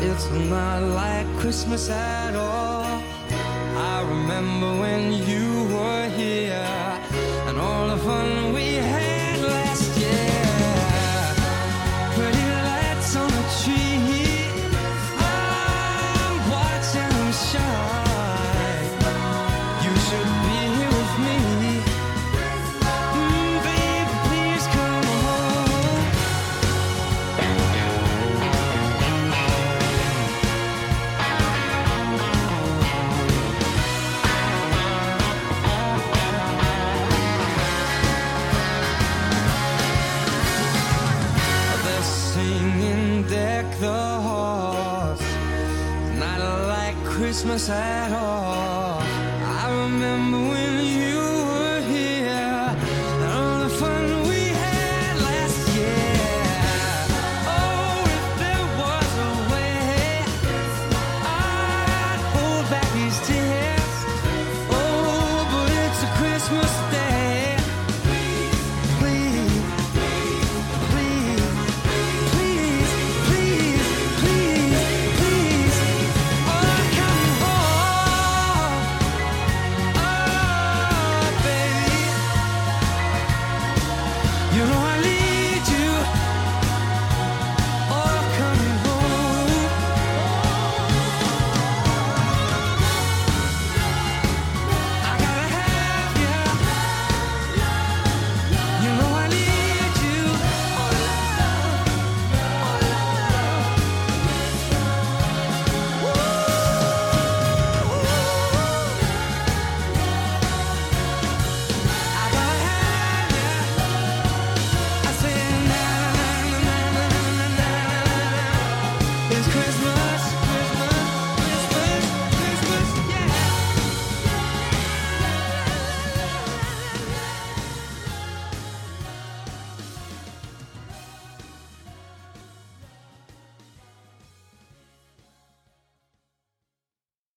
It's not like Christmas at all. I remember when you were here and all the fun we had last year. Pretty lights on the tree, I'm watching them shine. You should be here with me. Baby, please come home. They're singing Deck the Halls, not like Christmas at all. I remember when you were here and all the fun we had last year. Oh, if there was a way, I'd hold back these tears. Oh, but it's a Christmas day. Please, please, please, please, please, oh, come home. Oh, baby, you know I need